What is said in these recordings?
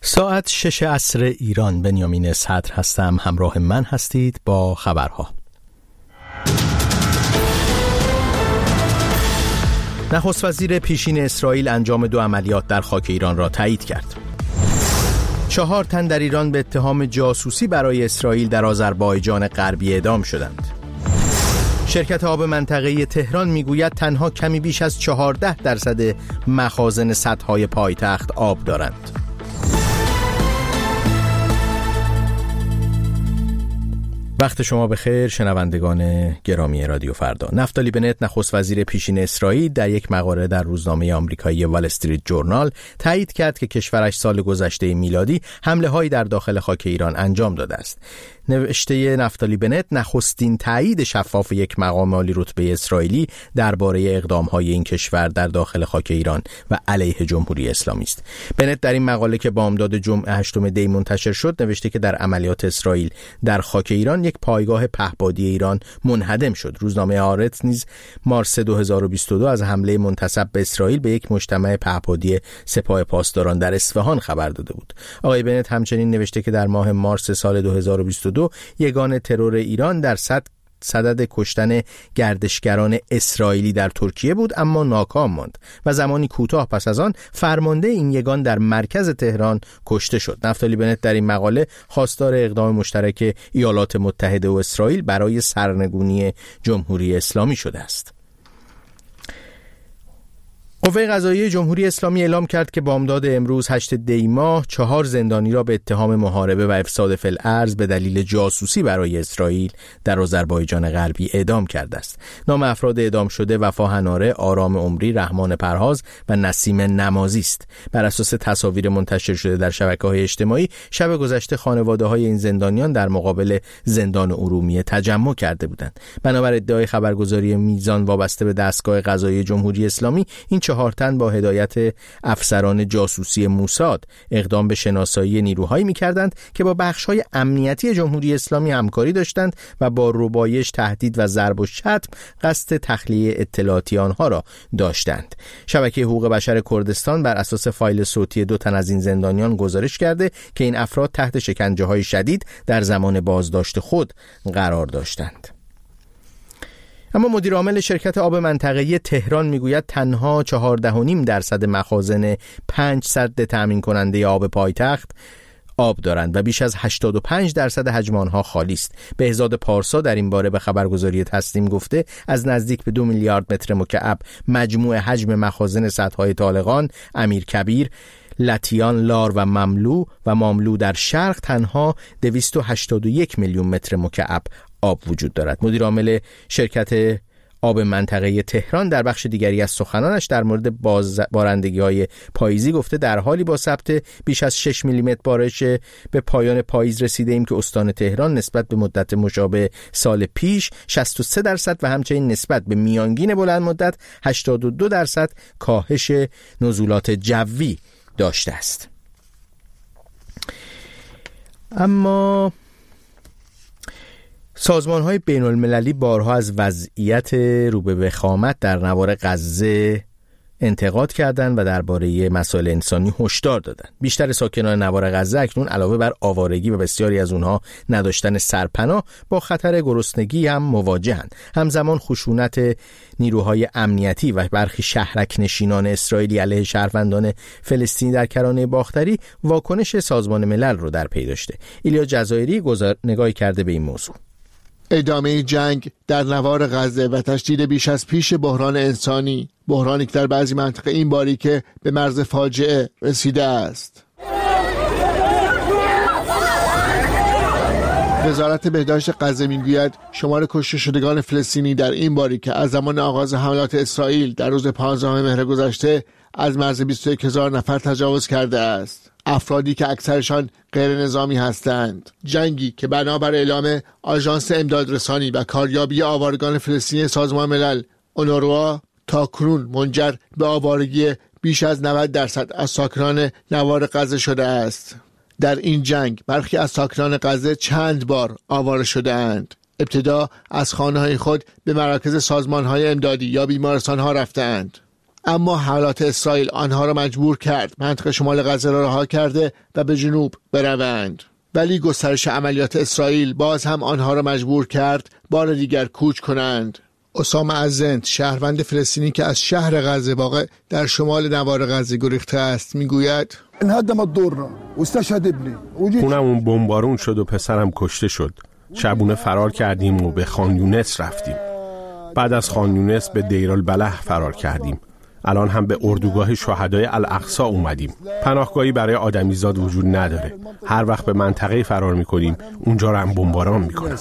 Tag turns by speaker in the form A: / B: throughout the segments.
A: ساعت 6 عصر ایران. بنیامین صدر هستم، همراه من هستید با خبرها. نخست وزیر پیشین اسرائیل انجام 2 عملیات در خاک ایران را تایید کرد. 4 تن در ایران به اتهام جاسوسی برای اسرائیل در آذربایجان غربی اعدام شدند. شرکت آب منطقه‌ای تهران میگوید تنها کمی بیش از 14% مخازن سدهای پایتخت آب دارند. وقت شما بخیر شنوندگان گرامی رادیو فردا. نفتالی بنت نخست وزیر پیشین اسرائیل در یک مقاله در روزنامه آمریکایی وال استریت جورنال تایید کرد که کشورش سال گذشته میلادی حمله‌هایی در داخل خاک ایران انجام داده است. نوشته نفتالی بنت نخستین تایید شفاف یک مقام عالی رتبه اسرائیلی درباره اقدام‌های این کشور در داخل خاک ایران و علیه جمهوری اسلامی است. بنت در این مقاله که بامداد جمعه 8 دی منتشر شد نوشته که در عملیات اسرائیل در خاک ایران یک پایگاه پهپادی ایران منهدم شد. روزنامه هارتز نیز مارس 2022 از حمله منتسب به اسرائیل به یک مجتمع پهپادی سپاه پاسداران در اصفهان خبر داده بود. آقای بنت همچنین نوشته که در ماه مارس سال 2022 یگان ترور ایران در صدد کشتن گردشگران اسرائیلی در ترکیه بود اما ناکام ماند و زمانی کوتاه پس از آن فرمانده این یگان در مرکز تهران کشته شد. نفتالی بنت در این مقاله خواستار اقدام مشترک ایالات متحده و اسرائیل برای سرنگونی جمهوری اسلامی شده است. قوه قضاییه جمهوری اسلامی اعلام کرد که بامداد امروز 8 دی ماه 4 زندانی را به اتهام محاربه و افساد فی الارض به دلیل جاسوسی برای اسرائیل در آذربایجان غربی اعدام کرده است. نام افراد اعدام شده وفا هناره، آرام عمری، رحمان پرهاز و نسیم نمازی است. بر اساس تصاویر منتشر شده در شبکه‌های اجتماعی شب گذشته خانواده‌های این زندانیان در مقابل زندان ارومیه تجمع کرده بودند. بنابر ادعای خبرگزاری میزان وابسته به دستگاه قضایی جمهوری اسلامی این 4 تن با هدایت افسران جاسوسی موساد اقدام به شناسایی نیروهایی می‌کردند که با بخش‌های امنیتی جمهوری اسلامی همکاری داشتند و با ربایش، تهدید و ضرب و شتم قصد تخلیه اطلاعاتی آنها را داشتند. شبکه حقوق بشر کردستان بر اساس فایل صوتی 2 تن از این زندانیان گزارش کرده که این افراد تحت شکنجه‌های شدید در زمان بازداشت خود قرار داشتند. اما مدیر عامل شرکت آب منطقه‌ای تهران میگوید تنها 14.5% مخازن 5 سد تامین کننده آب پایتخت آب دارند و بیش از 85% حجم آنها خالی است. بهزاد پارسا در این باره به خبرگزاری تسنیم گفته از نزدیک به 2 میلیارد متر مکعب مجموع حجم مخازن سدهای طالقان، امیرکبیر، لطیان، لار و ماملو در شرق تنها 281 میلیون متر مکعب آب وجود دارد. مدیر عامل شرکت آب منطقه‌ای تهران در بخش دیگری از سخنانش در مورد بارندگی‌های پاییزی گفته در حالی با ثبت بیش از 6 میلیمتر بارش به پایان پاییز رسیده ایم که استان تهران نسبت به مدت مشابه سال پیش 63% و همچنین نسبت به میانگین بلند مدت 82% کاهش نزولات جوی داشته است. اما سازمان‌های بین‌المللی بارها از وضعیت رو به وخامت در نوار غزه انتقاد کردند و درباره مسائل انسانی هشدار دادند. بیشتر ساکنان نوار غزه اکنون علاوه بر آوارگی و بسیاری از اونها نداشتن سرپناه با خطر گرسنگی هم مواجهند. همزمان خشونت نیروهای امنیتی و برخی شهرک نشینان اسرائیلی علیه شهروندان فلسطینی در کرانه باختری واکنش سازمان ملل رو در پی داشته. ایلیا جزایری نگاهی کرده به این موضوع.
B: ادامه جنگ در نوار غزه و تشدید بیش از پیش بحران انسانی، بحرانی که در بعضی مناطق این باری که به مرز فاجعه رسیده است. وزارت بهداشت غزه میگوید شمار کشته شدگان فلسطینی در این باری که از زمان آغاز حملات اسرائیل در روز 15 مهر گذشته از مرز 21,000 نفر تجاوز کرده است. افرادی که اکثرشان غیر نظامی هستند. جنگی که بنابر اعلام آژانس امدادرسانی و کاریابی آوارگان فلسطینی سازمان ملل اونروا تاکنون منجر به آوارگی بیش از 90% از ساکنان نوار غزه شده است. در این جنگ برخی از ساکنان غزه چند بار آواره شده اند. ابتدا از خانه‌های خود به مراکز سازمان‌های امدادی یا بیمارستان‌ها رفتند. اما حملات اسرائیل آنها را مجبور کرد منطقه شمال غزه را رها کرده و به جنوب بروند. ولی گسترش عملیات اسرائیل باز هم آنها را مجبور کرد بار دیگر کوچ کنند. اسامه از زند، شهروند فلسطینی که از شهر غزه واقع در شمال نوار غزه گریخته است، میگوید
C: خونمون بمبارون شد و پسرم کشته شد. شبونه فرار کردیم و به خان یونس رفتیم. بعد از خان یونس به دیرالبلح فرار کردیم. الان هم به اردوگاه شهدای الاقصی اومدیم. پناهگاهی برای آدمیزاد وجود نداره. هر وقت به منطقه فرار میکنیم اونجا رو هم بمباران میکنن.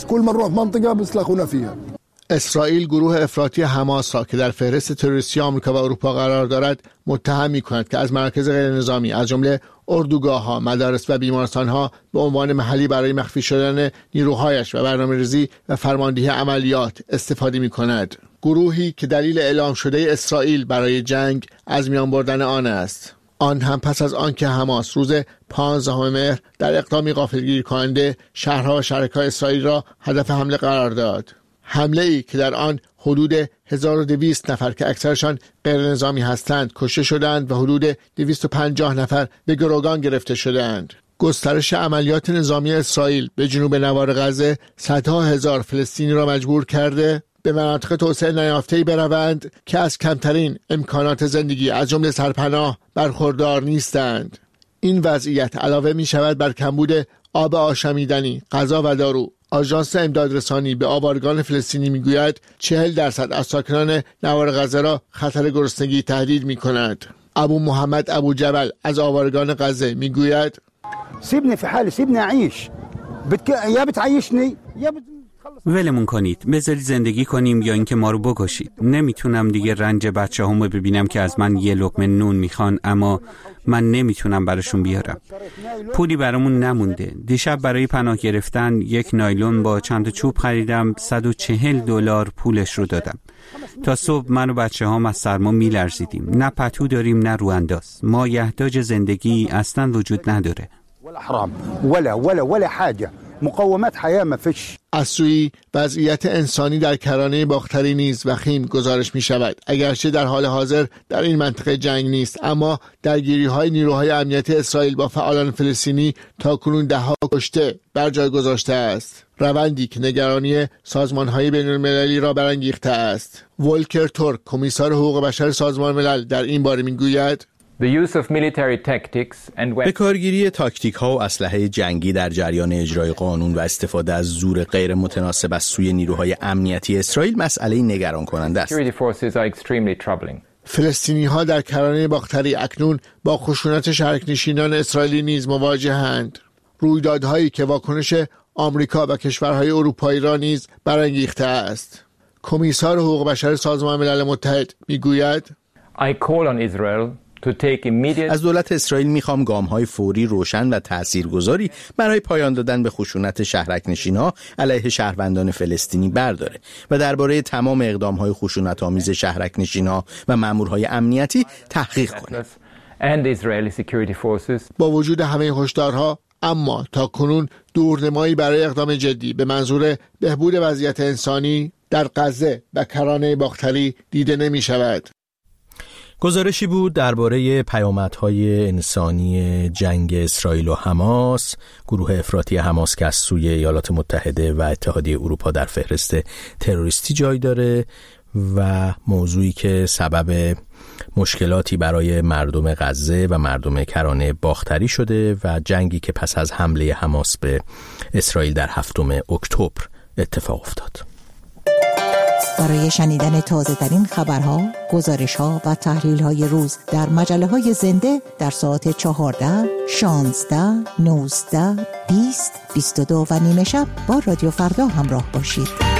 B: اسرائیل گروه افراطی حماس را که در فهرست تروریستی آمریکا و اروپا قرار دارد متهم می‌کند که از مراکز غیرنظامی از جمله اردوگاه‌ها، مدارس و بیمارستان‌ها به عنوان محلی برای مخفی شدن نیروهایش و برنامه‌ریزی و فرماندهی عملیات استفاده می‌کند. گروهی که دلیل اعلام شده اسرائیل برای جنگ از میان بردن آن است. آن هم پس از آن که حماس روز 15 مهر در اقدامی غافلگیر کننده شهرها و شرکای اسرائیل را هدف حمله قرار داد. حمله ای که در آن حدود 1200 نفر که اکثرشان غیر نظامی هستند کشته شدند و حدود 250 نفر به گروگان گرفته شدند. گسترش عملیات نظامی اسرائیل به جنوب نوار غزه صدها هزار فلسطینی را مجبور کرده به مناطق توسعه نیافته‌ای بروند که از کمترین امکانات زندگی از جمله سرپناه برخوردار نیستند. این وضعیت علاوه می شود بر کمبود آب آشامیدنی، غذا و دارو. آژانس امدادرسانی به آوارگان فلسطینی میگوید 40% از ساکنان نوار غزه را خطر گرسنگی تهدید می‌کند. ابو محمد ابو جبل از آوارگان غزه میگوید
D: سیبنی فی حالی، سیبنی اعیش، یا بتعیشنی یا
E: ولمون کنید، بذارید زندگی کنیم یا اینکه ما رو بکشید. نمیتونم دیگه رنج بچه‌هامو ببینم که از من یه لقمه نون میخوان اما من نمیتونم براشون بیارم. پولی برامون نمونده. دیشب برای پناه گرفتن یک نایلون با چند چوب خریدم، $140 پولش رو دادم. تا صبح من و بچه‌هام از سرما میلرزیدیم. نه پتو داریم نه روانداز. مایحتاج زندگی اصلا وجود نداره.
D: ولا حرام ولا حاجه، مقومات حیاه ما فيش.
B: از سوی وضعیت انسانی در کرانه باختری نیز وخیم گزارش می شود. اگرچه در حال حاضر در این منطقه جنگ نیست، اما درگیری های نیروهای امنیتی اسرائیل با فعالان فلسطینی تا کنون 10 کشته بر جای گذاشته است. روندی که نگرانی سازمان های بین المللی را برانگیخته است. ولکر تورک، کمیسار حقوق بشر سازمان ملل، در این باره می گوید
A: به کارگیری تاکتیک ها و اسلحه جنگی در جریان اجرای قانون و استفاده از زور غیر متناسب از سوی نیروهای امنیتی اسرائیل مسئله نگران کننده است.
B: فلسطینی ها در کرانه باختری اکنون با خشونت شهرک‌نشینان اسرائیلی نیز مواجهند. رویدادهایی که واکنش آمریکا و کشورهای اروپایی را نیز برانگیخته است. کمیسار حقوق بشر سازمان ملل متحد میگوید
A: از دولت اسرائیل میخوام گام‌های فوری، روشن و تاثیرگذاری برای پایان دادن به خشونت شهرک‌نشین‌ها علیه شهروندان فلسطینی برداره و درباره تمام اقدام‌های خشونت‌آمیز شهرک‌نشین‌ها و مامورهای امنیتی تحقیق کنه.
B: با وجود همه هشدارها اما تا کنون دورنمایی برای اقدام جدی به منظور بهبود وضعیت انسانی در غزه و کرانه باختری دیده نمی‌شود.
A: گزارشی بود درباره پیامدهای انسانی جنگ اسرائیل و حماس، گروه افراطی حماس که از سوی ایالات متحده و اتحادیه اروپا در فهرست تروریستی جای داره و موضوعی که سبب مشکلاتی برای مردم غزه و مردم کرانه باختری شده و جنگی که پس از حمله حماس به اسرائیل در 7 اکتبر اتفاق افتاد.
F: برای شنیدن تازه‌ترین خبرها، گزارش‌ها و تحلیل‌های روز در مجله‌های زنده در ساعت 14، 16، 19، 20، 22 و نیمه شب با رادیو فردا همراه باشید.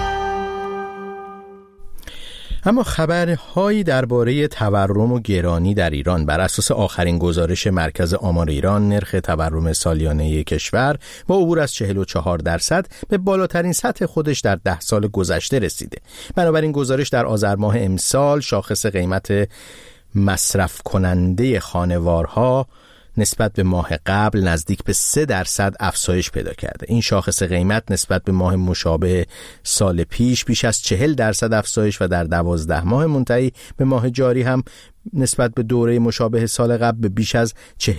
A: اما خبرهایی درباره تورم و گرانی در ایران. بر اساس آخرین گزارش مرکز آمار ایران، نرخ تورم سالیانه کشور با عبور از 44% به بالاترین سطح خودش در 10 سال گذشته رسیده. بنابراین گزارش در آذر ماه امسال شاخص قیمت مصرف کننده خانوارها نسبت به ماه قبل نزدیک به 3% افزایش پیدا کرده. این شاخص قیمت نسبت به ماه مشابه سال پیش بیش از 40% افزایش و در 12 ماه منتهی به ماه جاری هم نسبت به دوره مشابه سال قبل به بیش از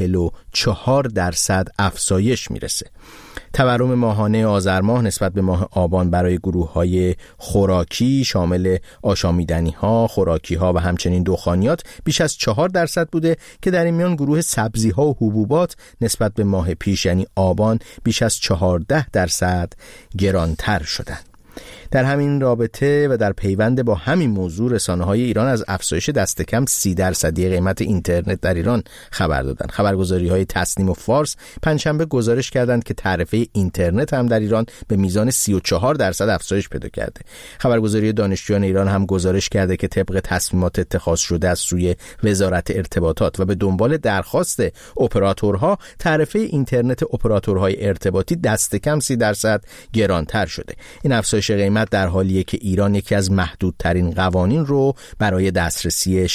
A: 44% افزایش میرسه. تورم ماهانه آذر ماه نسبت به ماه آبان برای گروه‌های خوراکی شامل آشامیدنی‌ها، خوراکی‌ها و همچنین دخانیات بیش از 4% بوده که در این میان گروه سبزی‌ها و حبوبات نسبت به ماه پیش یعنی آبان بیش از 14% گرانتر شدند. در همین رابطه و در پیوند با همین موضوع رسانه‌های ایران از افزایش دست کم 30% قیمت اینترنت در ایران خبر دادند. خبرگزاری‌های تسنیم و فارس پنجشنبه گزارش کردند که تعرفه اینترنت هم در ایران به میزان 34% افزایش پیدا کرده. خبرگزاری دانشجویان ایران هم گزارش کرده که طبق تصمیمات اتخاذ شده از سوی وزارت ارتباطات و به دنبال درخواست اپراتورها تعرفه اینترنت اپراتورهای ارتباطی دست کم 30% گرانتر شده. این افزایش قیمت در حالیه که ایران یکی از محدودترین قوانین رو برای دسترسی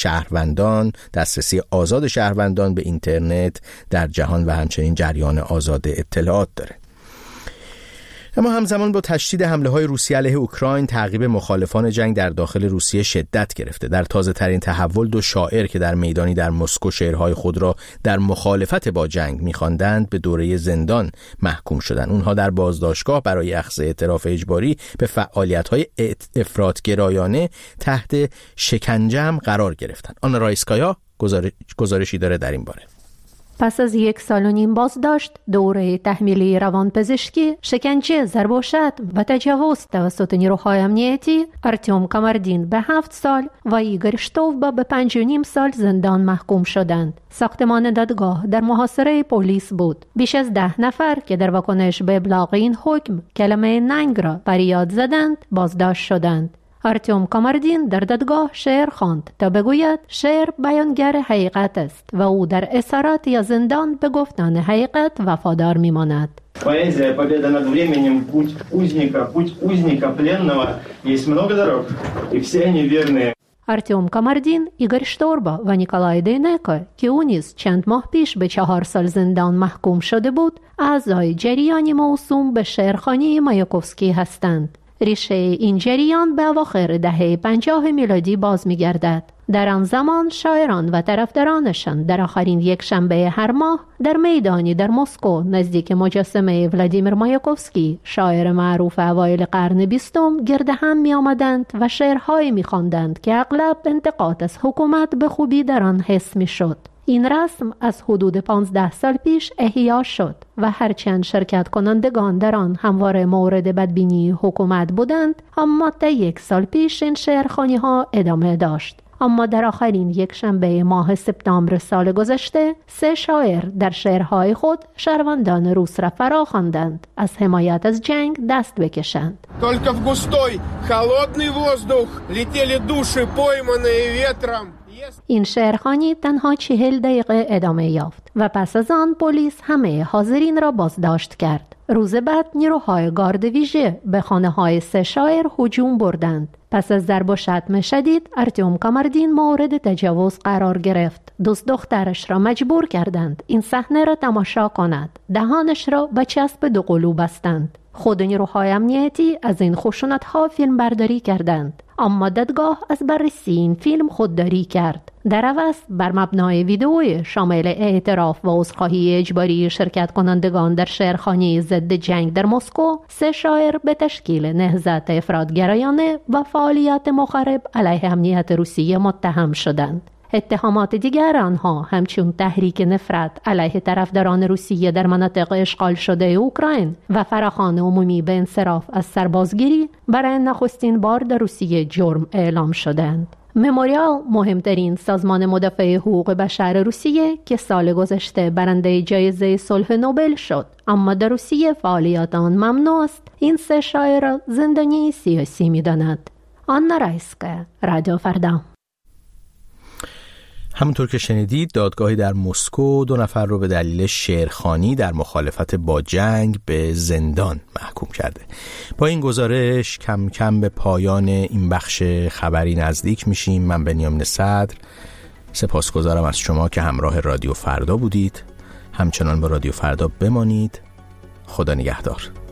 A: آزاد شهروندان به اینترنت در جهان و همچنین جریان آزاد اطلاعات داره. اما همزمان با تشدید حمله‌های روسیه علیه اوکراین تعقیب مخالفان جنگ در داخل روسیه شدت گرفته. در تازه‌ترین تحول 2 شاعر که در میدانی در مسکو شعرهای خود را در مخالفت با جنگ می‌خواندند به دوره زندان محکوم شدند. اونها در بازداشتگاه برای اخذ اعتراف اجباری به فعالیت‌های افراط‌گرایانه تحت شکنجه هم قرار گرفتند. آنا رایسکایا گزارشی داره در این باره.
G: پس از 1.5 سال بازداشت، دوره تحمیلی روانپزشکی، شکنجه، ضرب و شتم و تجاوز توسط نیروهای امنیتی، ارتیوم کامردین به 7 سال و ایگور شتووبا به 5.5 سال زندان محکوم شدند. ساختمان دادگاه در محاصره پلیس بود. بیش از 10 نفر که در واکنش به ابلاغ این حکم کلمه ننگ را فریاد زدند، بازداشت شدند. ارتیوم کامردین در دادگاه شعر خواند تا بگوید شعر بیانگر حقیقت است و او در اسارت یا زندان به گفتن حقیقت وفادار میماند.
H: Поэзия победа над временем, путь узника пленного, есть много дорог, и все они верные.
G: ارتیوم کامردین، ایگور شتوربا و نیکولای دینکو که او نیز چند ماه پیش به 4 سال زندان محکوم شده بود، اعضای جریانی موسوم به شعرخوانی مایاکوفسکی هستند. ریشه این جریان به اواخر دهه 50 میلادی باز می‌گردد. در آن زمان شاعران و طرفدارانشان در آخرین یک شنبه هر ماه در میدانی در مسکو نزدیک مجسمه ولادیمیر مایاکوفسکی، شاعر معروف اوایل قرن 20، گرد هم می آمدند و شعرهایی می خواندند که اغلب انتقاد از حکومت به خوبی در آن حس می شد. این رسم از حدود 15 سال پیش احیا شد و هرچند شرکت کنندگان در آن همواره مورد بدبینی حکومت بودند، اما تا 1 سال پیش این شعرخوانی‌ها ادامه داشت. اما در آخرین یک شنبه ماه سپتامبر سال گذشته 3 شاعر در شعرهای خود شهروندان روس را فرا خواندند از حمایت از جنگ دست بکشند.
I: Только в густой холодный воздух летели души пойманные ветром.
G: این شعرخوانی تنها 40 دقیقه ادامه یافت و پس از آن پلیس همه حاضرین را بازداشت کرد. روز بعد نیروهای گارد ویژه به خانه‌های 3 شاعر هجوم بردند. پس از ضرب و شتم شدید، ارتیوم کامردین مورد تجاوز قرار گرفت. دوست دخترش را مجبور کردند این صحنه را تماشا کند. دهانش را به چسب 2 قلو بستند. خود نیروهای امنیتی از این خشونت‌ها فیلم برداری کردند، اما دادگاه از بررسی این فیلم خودداری کرد. در عوض بر مبنای ویدئوی شامل اعتراف و عذرخواهی اجباری شرکت کنندگان در شعرخوانی ضد جنگ در مسکو، 3 شاعر به تشکیل نهضت افراط‌گرایانه و فعالیت مخرب علیه امنیت روسیه متهم شدند. اتهامات دیگر آنها همچون تحریک نفرت علیه طرفداران روسیه در مناطق اشغال شده اوکراین و فراخوان عمومی به انصراف از سربازگیری برای نخستین بار در روسیه جرم اعلام شدند. مموریال، مهمترین سازمان مدافع حقوق بشر روسیه که سال گذشته برنده جایزه صلح نوبل شد، اما در روسیه فعالیت آن ممنوع است، این 3 شاعر را زندانی سیاسی می‌داند. آنا رایسکا، رادیو فردا.
A: همونطور که شنیدید، دادگاهی در مسکو 2 نفر رو به دلیل شعرخوانی در مخالفت با جنگ به زندان محکوم کرده. با این گزارش کم کم به پایان این بخش خبری نزدیک میشیم. من بنیامین صدر سپاسگزارم از شما که همراه رادیو فردا بودید. همچنان با رادیو فردا بمانید. خدا نگهدار.